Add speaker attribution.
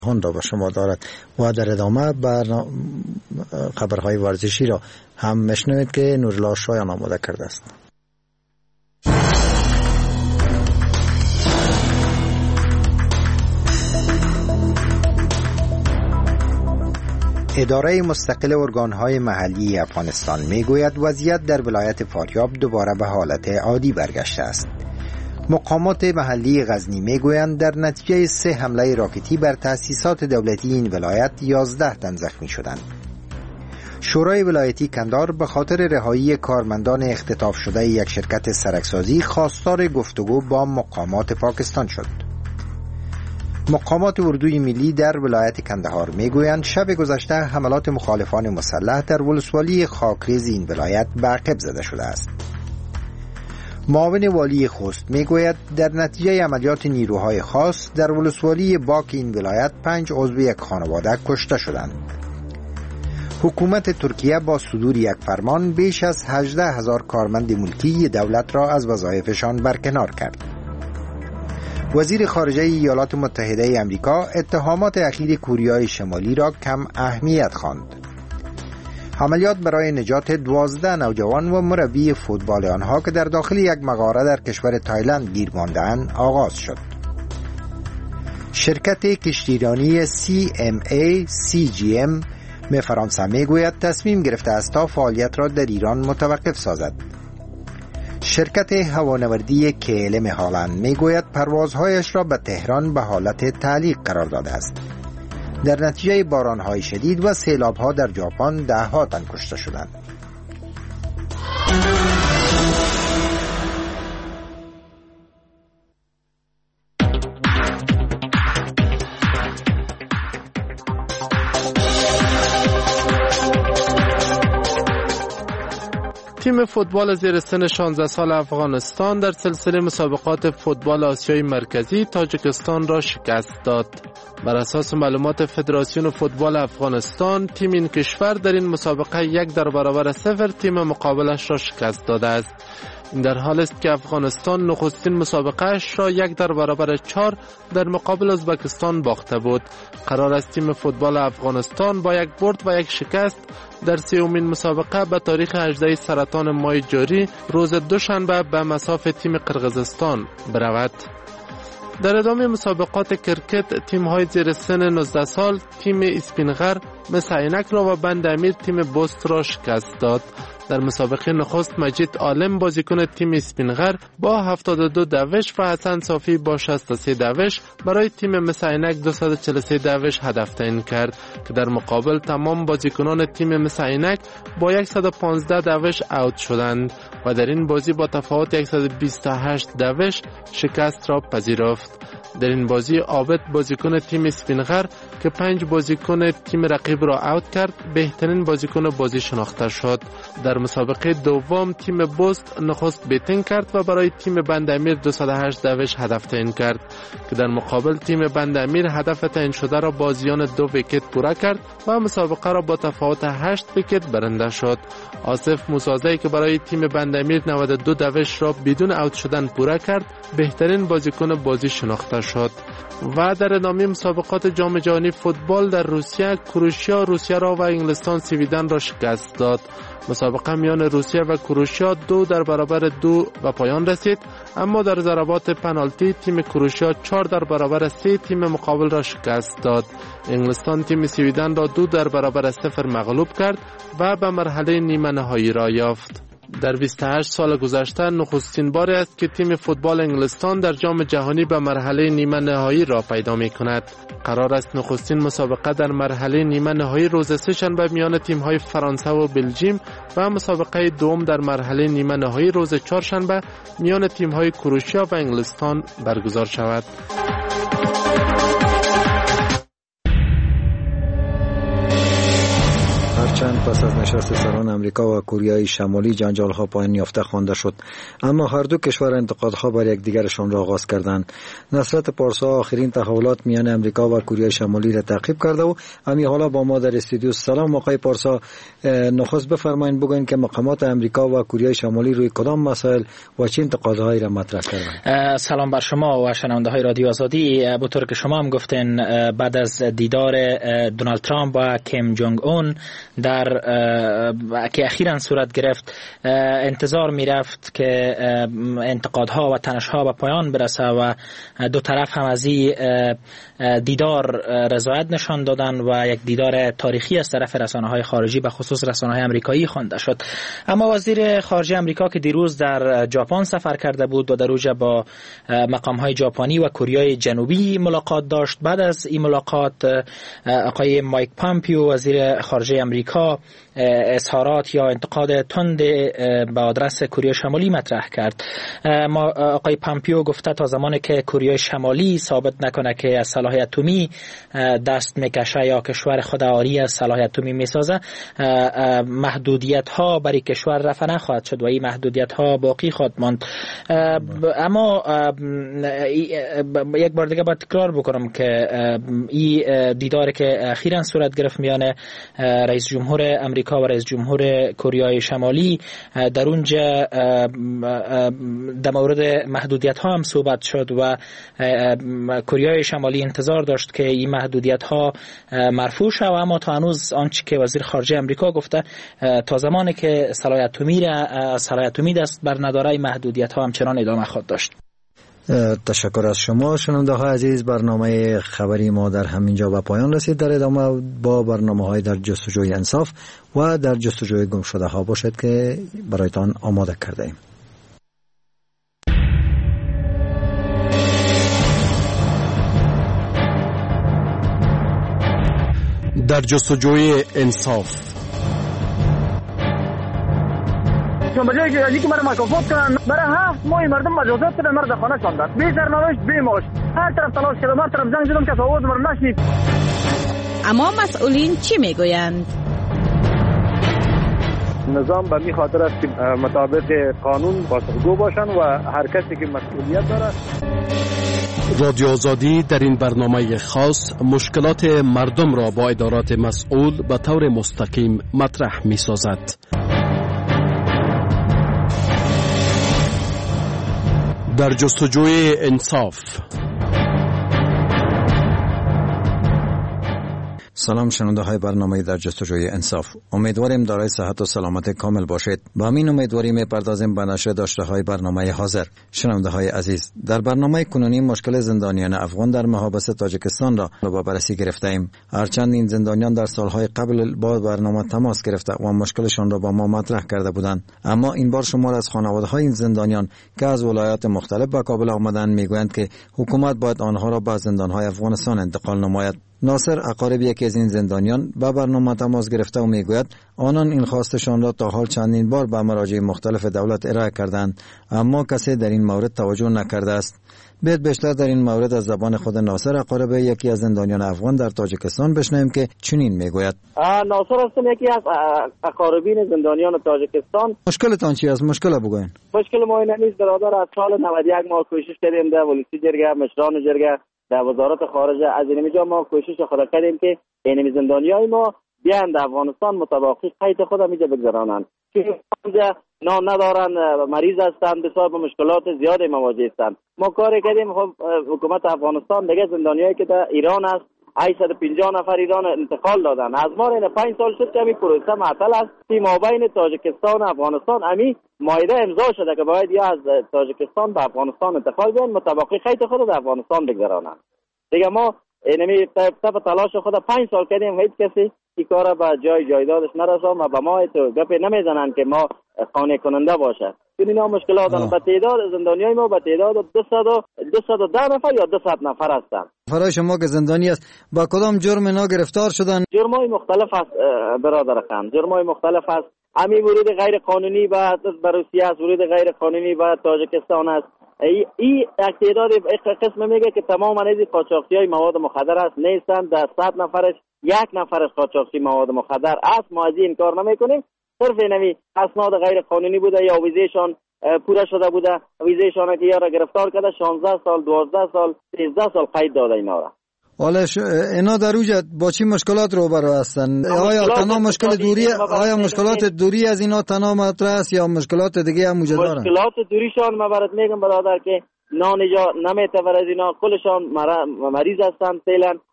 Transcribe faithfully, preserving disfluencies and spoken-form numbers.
Speaker 1: را به شما دارد و در ادامه بر خبرهای ورزشی را هم میشنوید که نورالله شایان آماده کرده است.
Speaker 2: اداره مستقل ارگانهای محلی افغانستان میگوید وضعیت در ولایت فاریاب دوباره به حالت عادی برگشته است. مقامات محلی غزنی میگویند در نتیجه سه حمله راکتی بر تأسیسات دولتی این ولایت یازده تن زخمی شدند. شورای ولایتی کندهار به خاطر رهایی کارمندان اختطاف شده یک شرکت سرکسازی خواستار گفتگو با مقامات پاکستان شد. مقامات اردوی ملی در ولایت کندهار میگویند شب گذشته حملات مخالفان مسلح در ولسوالی خاکریز این ولایت به عقب زده شده است. معاون والی خوست میگوید در نتیجه عملیات نیروهای خاص در ولسوالی باک این ولایت پنج عضو یک خانواده کشته شدند. حکومت ترکیه با صدور یک فرمان بیش از هجده هزار کارمند ملکی دولت را از وظایفشان برکنار کرد. وزیر خارجه ایالات متحده آمریکا اتهامات اخیر کوریای شمالی را کم اهمیت خواند. عملیات برای نجات دوازده نوجوان و مربی فوتبال آنها که در داخل یک مغاره در کشور تایلند گیر مانده‌اند آغاز شد. شرکت کشتیرانی سی ام ای سی جی ام می فرانسه میگوید تصمیم گرفته است تا فعالیت را در ایران متوقف سازد. شرکت هوانوردی کی ال ام هالند میگوید پروازهایش را به تهران به حالت تعلیق قرار داده است. در نتیجه بارانهای شدید و سیلابها در ژاپن ده ها تن کشته شدند.
Speaker 3: تیم فوتبال زیر سن شانزده سال افغانستان در سلسله مسابقات فوتبال آسیای مرکزی تاجیکستان را شکست داد. بر اساس معلومات فدراسیون فوتبال افغانستان، تیم این کشور در این مسابقه یک در برابر صفر تیم مقابلش را شکست داده است. این در حال است که افغانستان نخستین مسابقهش را یک در برابر چهار در مقابل ازبکستان باخته بود. قرار است تیم فوتبال افغانستان با یک برد و یک شکست در سومین مسابقه به تاریخ هجدهم سرطان ماه جاری روز دوشنبه به مصاف تیم قرقیزستان برود. در ادامه مسابقات کرکت، تیم‌های زیر سن نوزده سال تیم اسپینغر مثل عینک را و بند امیر تیم بست را شکست داد. در مسابقه نخست مجید عالم بازیکن تیم اسپینغر با هفتاد و دو دوش و حسن صافی با شصت و سه دوش برای تیم مثل عینک دویست و چهل و سه دوش هدف تعیین کرد که در مقابل تمام بازیکنان تیم مثل عینک با صد و پانزده دوش اوت شدند و در این بازی با تفاوت صد و بیست و هشت دوش شکست را پذیرفت. در این بازی عابد بازیکن تیم اسپینغر که پنج بازیکن تیم رقیب را اوت کرد بهترین بازیکن بازی شناخته شد. در مسابقه دوم تیم بست نخست بیتینگ کرد و برای تیم بند امیر دویست و هشت دوش هدف تعیین کرد که در مقابل تیم بند امیر هدف تعیین شده را با زیان دو ویکت پوره کرد و مسابقه را با تفاوت هشت ویکت برنده شد. آصف موسازی که برای تیم بند امیر نود و دو دوش را بدون اوت شدن پوره کرد بهترین بازیکن بازی شناخته شد. و در ادامه مسابقات جام جهانی فوتبال در روسیه، کروشیا روسیه را و انگلستان سویدن را شکست داد. مسابقه میان روسیه و کروشیا دو در برابر دو و پایان رسید، اما در ضربات پنالتی تیم کروشیا چهار در برابر سه تیم مقابل را شکست داد. انگلستان تیم سویدن را دو در برابر صفر مغلوب کرد و به مرحله نیمه نهایی را یافت. در بیست و هشت سال گذشته نخستین بار است که تیم فوتبال انگلستان در جام جهانی به مرحله نیمه نهایی را پیدا می کند. قرار است نخستین مسابقه در مرحله نیمه نهایی روز سه شنبه میان تیم‌های فرانسه و بلژیم و مسابقه دوم در مرحله نیمه نهایی روز چهارشنبه میان تیم‌های کروشیا و انگلستان برگزار شود.
Speaker 1: هرچند پس از نشست سران امریکا و کره شمالی جنجال‌ها پایان یافته خوانده شد، اما هر دو کشور انتقادها بر یکدیگرشان را آغاز کردند. نصرت پارسا آخرین تحولات میان امریکا و کره شمالی را تعقیب کرده و همین حالا با ما در استودیو. سلام آقای پارسا، نخست بفرمایید بگوین که مقامات امریکا و کره شمالی روی کدام مسائل و چه انتقادهایی را مطرح کردند؟
Speaker 4: سلام بر شما و شنونده های رادیو آزادی. به طور که شما هم گفتین، بعد از دیدار دونالد ترامپ و کیم جونگ اون در که اخیراً صورت گرفت، انتظار می رفت که انتقادها و تنشها به پایان برسه و دو طرف هم از این دیدار رضایت نشان دادن و یک دیدار تاریخی از طرف رسانه‌های خارجی به خصوص رسانه‌های آمریکایی خوانده شد. اما وزیر خارجه آمریکا که دیروز در ژاپن سفر کرده بود و در اوجا با مقام‌های ژاپنی و کره جنوبی ملاقات داشت، بعد از این ملاقات آقای مایک پامپیو وزیر خارجه آمریکا اظهارات یا انتقاد تند به آدرس کره شمالی مطرح کرد. ما آقای پامپیو گفته تا زمانی که کره شمالی ثابت نکنه که از سلاح اتمی دست میکشه یا کشور خود آری از سلاح اتمی میسازه، محدودیت ها برای کشور رفع نخواهد شد و این محدودیت ها باقی خواهد ماند. اما یک بار دیگه باید تکرار بکنم که این دیداری که اخیراً صورت گرفت میان رئیس جمهور امریکا و رئیس جمهور کره شمالی، در اونجا در مورد محدودیت ها هم صحبت شد و کره شمالی انتظار داشت که این محدودیت ها مرفوع شود، اما تا هنوز آنچه که وزیر خارجه امریکا گفته، تا زمانی که سلاح اتمی را سلاح اتمی دست بر نداره، این محدودیت ها همچنان ادامه خواهد داشت.
Speaker 1: تشکر از شما. شنونده های عزیز، برنامه خبری ما در همینجا به پایان رسید. در ادامه با برنامه های در جستجوی انصاف و در جستجوی گم شده ها باشد که برایتان آماده کرده ایم.
Speaker 5: در جستجوی انصاف.
Speaker 6: چون بجای که که مرا مکافات کنن، برای هفت ماه مردم مجازات کردن، مرا در خانه شاندن، بی سرنوشت بی معاش، هر طرف تلاش کردم، هر طرف زنگ زدم که آواز مرا نشنید.
Speaker 7: اما مسئولین چی میگویند؟
Speaker 6: نظام به می خاطر است که مطابق قانون پاسخگو باشن و هر کسی که مسئولیت داره.
Speaker 5: رادیو آزادی در این برنامه خاص مشکلات مردم را با ادارات مسئول به طور مستقیم مطرح می سازد. در جستجوی انصاف.
Speaker 1: سلام شنونده های برنامه در جستجوی انصاف. امیدواریم دارای صحت و سلامت کامل باشید. با همین امیدواری می‌پردازیم به نشر داشته های برنامه حاضر. شنونده های عزیز، در برنامه کنونی مشکل زندانیان افغان در محابس تاجیکستان را به بررسی گرفته ایم. هرچند این زندانیان در سالهای قبل با برنامه تماس گرفته و مشکلشان را با ما مطرح کرده بودند، اما این بار شمار از خانواده‌های این زندانیان که از ولایات مختلف به کابل آمدند میگویند که حکومت باید آنها را به زندان‌های افغانستان انتقال نماید. ناصر اقارب یکی از این زندانیان با برنامه تماس گرفته و میگوید آنان این خواستشان را تا حال چندین بار به مراجع مختلف دولت ارائه کردند، اما کسی در این مورد توجه نکرده است. بیت بیشتر در این مورد از زبان خود ناصر اقارب یکی از زندانیان افغان در تاجیکستان بشنویم که چنین میگوید.
Speaker 6: ناصر هستم، یکی از اقاربین زندانیان تاجیکستان.
Speaker 1: مشکلتان چی است؟ مشکل بگوین.
Speaker 6: مشکل ما این نیست برادر. از سال نود و یک ما کوشش کردیم در ولسی جرگه، مشران جرگه، در وزارت خارجه، از اینجا ما کوشش خود کردیم که این زندانیای ما بیان در افغانستان متوقف قید خود اینجا بگذرانند، که اینجا نان ندارن، مریض هستند، بسیار با مشکلات زیادی مواجه هستند. ما کار کردیم. خب حکومت افغانستان دیگه زندانیایی که در ایران است هشتصد و پنجاه نفر ایران انتقال دادن. از ما این پنج سال شد که همین پروسه معطل است. فی مابین تاجیکستان و افغانستان همین معاهده امضا شده که باید یا از تاجیکستان به افغانستان انتقال بیان، متوقف قید خود در افغانستان بگذرانند. دیگه ما اینمی طب تلاش خود پنج سال کردیم، هیچ کسی این کار به جای جایدادش نرساند و به ما تو گپ نمیزنن که ما قانع کننده باشه. چون اینا مشکلات دارن. به تعداد زندانیای ما به تعداد دویست و ده نفر یا دویست نفر هستند.
Speaker 1: فرای شما که زندانی است با کدام جرم اینا گرفتار شدن؟
Speaker 6: جرمای مختلف است برادر خان، جرمای مختلف است. همین ورود غیر قانونی به روسیه است، ورود غیر قانونی به تاجیکستان است. این تعداد قسم میگه که تمام از قاچاقچیای مواد مخدر است، نیستند. در صد نفرش یک نفر از قاچاقچی مواد مخدر است، ما از این کار نمیکنیم. صرف اینمی اسناد غیر قانونی بوده یا ویزهشان پوره شده بوده، ویزهشان که یارا گرفتار کرده شانزده سال، دوازده سال، سیزده سال قید داده اینا را.
Speaker 1: حالا اینا در اوجه با چی مشکلات روبرو هستن؟ آیا تنها مشکل دوری آیا مشکلات دوری از اینا تنها مطرح است یا مشکلات دیگه هم موجود دارن؟
Speaker 6: مشکلات دوریشان ما برات میگم برادر که نان جا نمیتونه از اینا، کلشان مریض هستن فعلا